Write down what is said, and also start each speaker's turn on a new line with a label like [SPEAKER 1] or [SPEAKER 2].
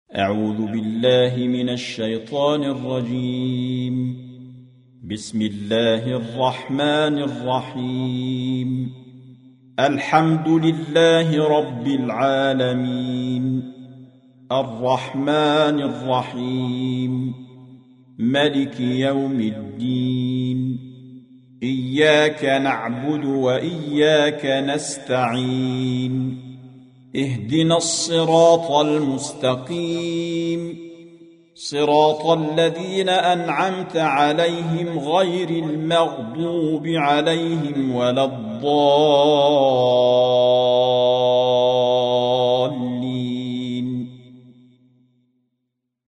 [SPEAKER 1] أعوذ بالله من الشيطان الرجيم. بسم الله الرحمن الرحيم. الحمد لله رب العالمين، الرحمن الرحيم، ملك يوم الدين. إياك نعبد وإياك نستعين. اهدنا الصراط المستقيم، صراط الذين أنعمت عليهم غير المغضوب عليهم ولا الضالين.